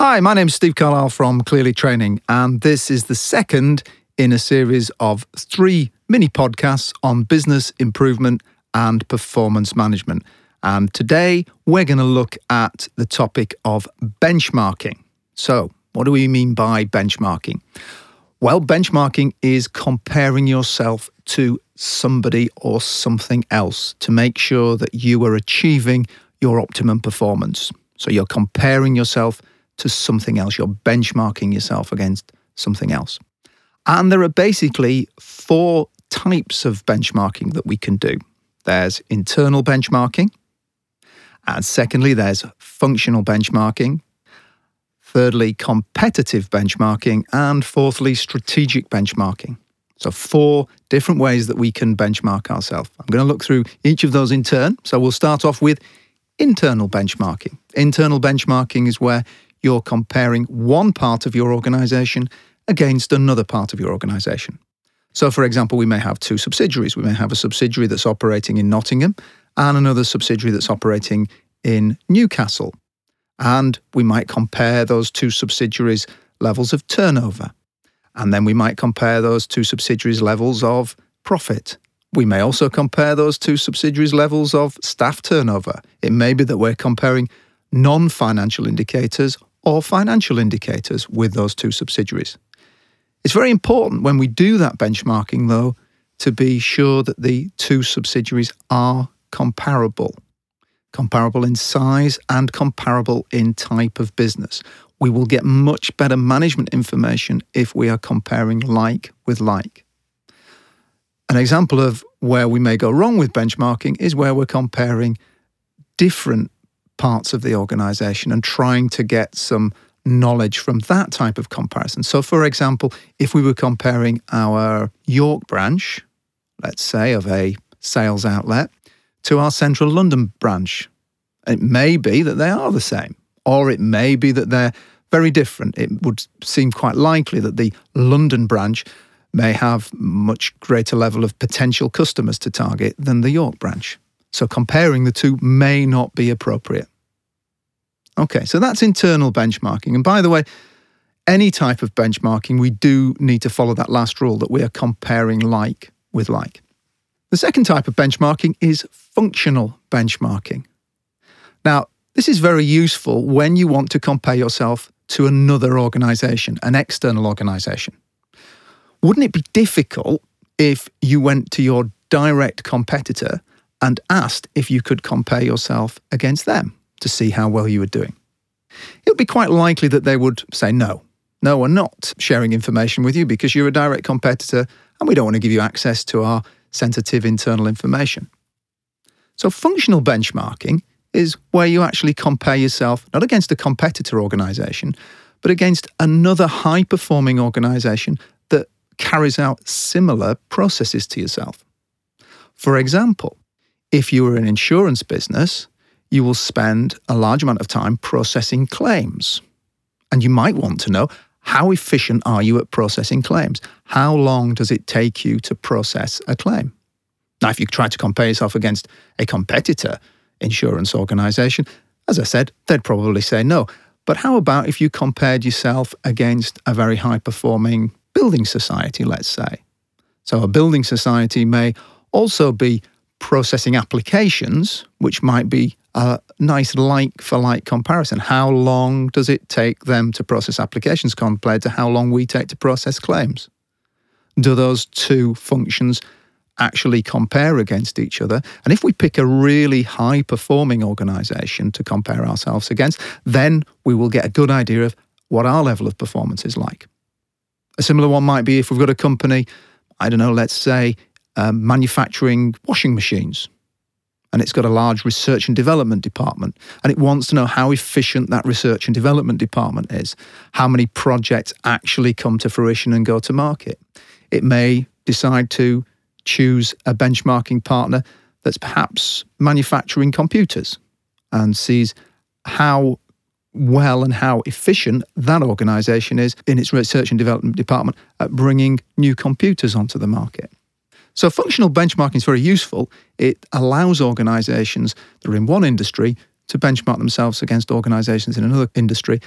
Hi, my name's Steve Carlisle from Clearly Training, and this is the second in a series of 3 mini podcasts on business improvement and performance management. And today we're going to look at the topic of benchmarking. So, what do we mean by benchmarking? Well, benchmarking is comparing yourself to somebody or something else to make sure that you are achieving your optimum performance. So you're comparing yourself to something else. You're benchmarking yourself against something else. And there are basically 4 types of benchmarking that we can do. There's internal benchmarking. And secondly, there's functional benchmarking. Thirdly, competitive benchmarking. And fourthly, strategic benchmarking. So 4 different ways that we can benchmark ourselves. I'm going to look through each of those in turn. So we'll start off with internal benchmarking. Internal benchmarking is where you're comparing one part of your organisation against another part of your organisation. So, for example, we may have 2 subsidiaries. We may have a subsidiary that's operating in Nottingham and another subsidiary that's operating in Newcastle. And we might compare those 2 subsidiaries' levels of turnover. And then we might compare those 2 subsidiaries' levels of profit. We may also compare those 2 subsidiaries' levels of staff turnover. It may be that we're comparing non-financial indicators or financial indicators with those 2 subsidiaries. It's very important when we do that benchmarking, though, to be sure that the 2 subsidiaries are comparable in size and comparable in type of business. We will get much better management information if we are comparing like with like. An example of where we may go wrong with benchmarking is where we're comparing different parts of the organisation and trying to get some knowledge from that type of comparison. So, for example, if we were comparing our York branch, let's say, of a sales outlet, to our central London branch, it may be that they are the same, or it may be that they're very different. It would seem quite likely that the London branch may have much greater level of potential customers to target than the York branch. So comparing the 2 may not be appropriate. Okay, so that's internal benchmarking. And by the way, any type of benchmarking, we do need to follow that last rule that we are comparing like with like. The second type of benchmarking is functional benchmarking. Now, this is very useful when you want to compare yourself to another organisation, an external organisation. Wouldn't it be difficult if you went to your direct competitor and asked if you could compare yourself against them to see how well you were doing? It would be quite likely that they would say, no, we're not sharing information with you because you're a direct competitor and we don't want to give you access to our sensitive internal information. So functional benchmarking is where you actually compare yourself not against a competitor organisation, but against another high-performing organisation that carries out similar processes to yourself. For example, if you were an insurance business, you will spend a large amount of time processing claims. And you might want to know, how efficient are you at processing claims? How long does it take you to process a claim? Now, if you try to compare yourself against a competitor insurance organisation, as I said, they'd probably say no. But how about if you compared yourself against a very high-performing building society, let's say? So a building society may also be processing applications, which might be a nice like-for-like comparison. How long does it take them to process applications compared to how long we take to process claims? Do those 2 functions actually compare against each other? And if we pick a really high-performing organisation to compare ourselves against, then we will get a good idea of what our level of performance is like. A similar one might be if we've got a company, let's say, manufacturing washing machines, and it's got a large research and development department, and it wants to know how efficient that research and development department is, how many projects actually come to fruition and go to market. It may decide to choose a benchmarking partner that's perhaps manufacturing computers and sees how well and how efficient that organisation is in its research and development department at bringing new computers onto the market. So functional benchmarking is very useful. It allows organisations that are in one industry to benchmark themselves against organisations in another industry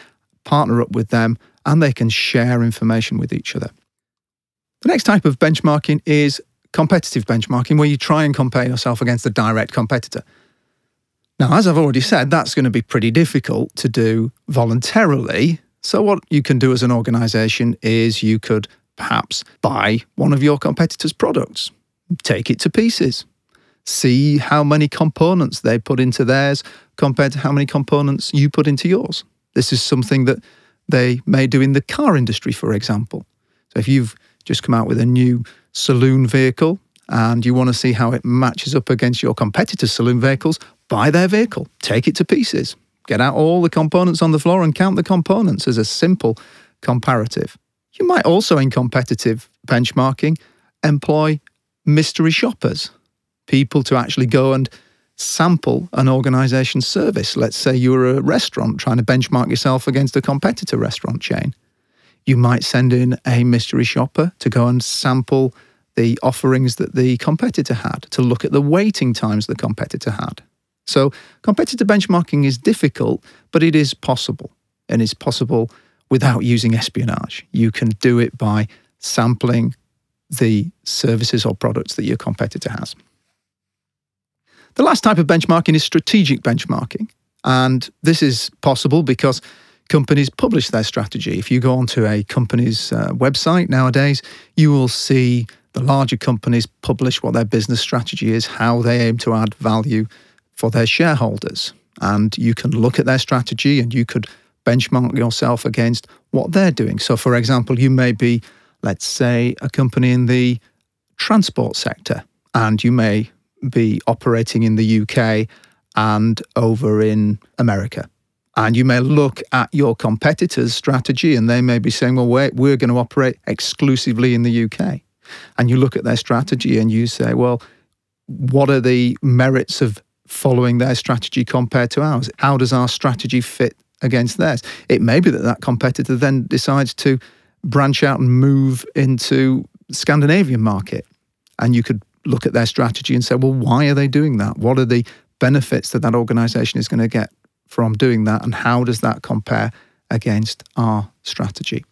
partner up with them, and they can share information with each other. The next type of benchmarking is competitive benchmarking, where you try and compare yourself against a direct competitor. Now, as I've already said, that's going to be pretty difficult to do voluntarily. So what you can do as an organisation is you could perhaps buy one of your competitors' products, take it to pieces, see how many components they put into theirs compared to how many components you put into yours. This is something that they may do in the car industry, for example. So if you've just come out with a new saloon vehicle and you want to see how it matches up against your competitors' saloon vehicles, buy their vehicle, take it to pieces, get out all the components on the floor and count the components as a simple comparative. You might also, in competitive benchmarking, employ mystery shoppers, people to actually go and sample an organisation's service. Let's say you're a restaurant trying to benchmark yourself against a competitor restaurant chain. You might send in a mystery shopper to go and sample the offerings that the competitor had, to look at the waiting times the competitor had. So competitor benchmarking is difficult, but it is possible. And it's possible without using espionage. You can do it by sampling the services or products that your competitor has. The last type of benchmarking is strategic benchmarking. And this is possible because companies publish their strategy. If you go onto a company's website nowadays, you will see the larger companies publish what their business strategy is, how they aim to add value for their shareholders. And you can look at their strategy and you could benchmark yourself against what they're doing. So, for example, you may be, let's say, a company in the transport sector, and you may be operating in the UK and over in America. And you may look at your competitors' strategy and they may be saying, well, we're going to operate exclusively in the UK. And you look at their strategy and you say, well, what are the merits of following their strategy compared to ours? How does our strategy fit against theirs? It may be that competitor then decides to branch out and move into the Scandinavian market. And you could look at their strategy and say, well, why are they doing that? What are the benefits that organisation is going to get from doing that? And how does that compare against our strategy?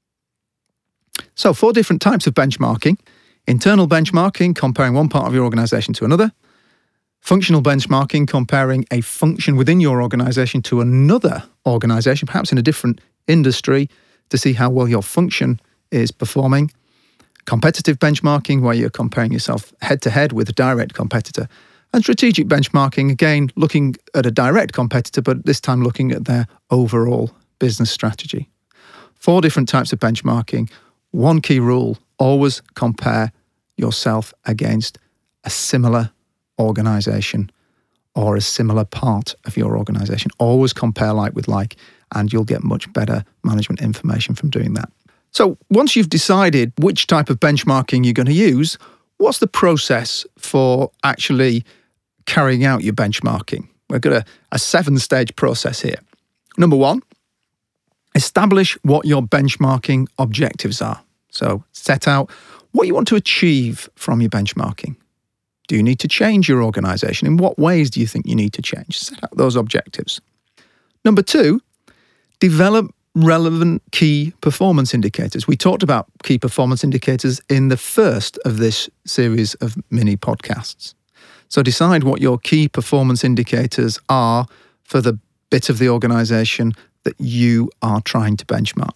So 4 different types of benchmarking. Internal benchmarking, comparing one part of your organisation to another. Functional benchmarking, comparing a function within your organisation to another organisation, perhaps in a different industry, to see how well your function is performing. Competitive benchmarking, where you're comparing yourself head-to-head with a direct competitor. And strategic benchmarking, again, looking at a direct competitor, but this time looking at their overall business strategy. 4 different types of benchmarking. One key rule, always compare yourself against a similar organisation or a similar part of your organisation. Always compare like with like, and you'll get much better management information from doing that. So once you've decided which type of benchmarking you're going to use, what's the process for actually carrying out your benchmarking? We've got a 7-stage process here. Number 1, establish what your benchmarking objectives are. So set out what you want to achieve from your benchmarking. Do you need to change your organisation? In what ways do you think you need to change? Set out those objectives. Number 2, develop relevant key performance indicators. We talked about key performance indicators in the first of this series of mini podcasts. So decide what your key performance indicators are for the bit of the organisation that you are trying to benchmark.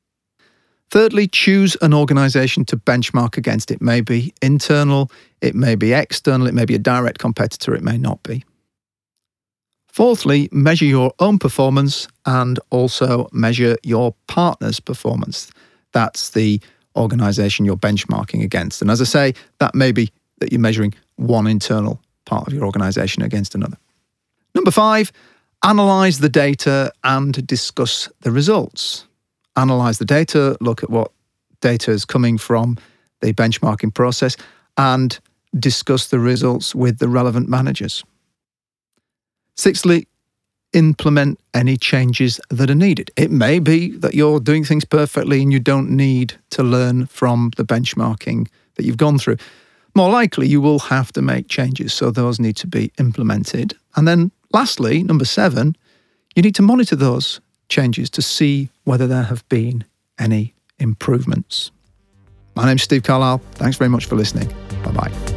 Thirdly, choose an organisation to benchmark against. It may be internal, it may be external, it may be a direct competitor, it may not be. Fourthly, measure your own performance and also measure your partner's performance. That's the organisation you're benchmarking against. And as I say, that may be that you're measuring one internal part of your organisation against another. Number 5, analyse the data and discuss the results. Analyse the data, look at what data is coming from the benchmarking process, and discuss the results with the relevant managers. 6thly, implement any changes that are needed. It may be that you're doing things perfectly and you don't need to learn from the benchmarking that you've gone through. More likely, you will have to make changes, so those need to be implemented. And then lastly, number 7, you need to monitor those changes to see whether there have been any improvements. My name's Steve Carlisle. Thanks very much for listening. Bye-bye.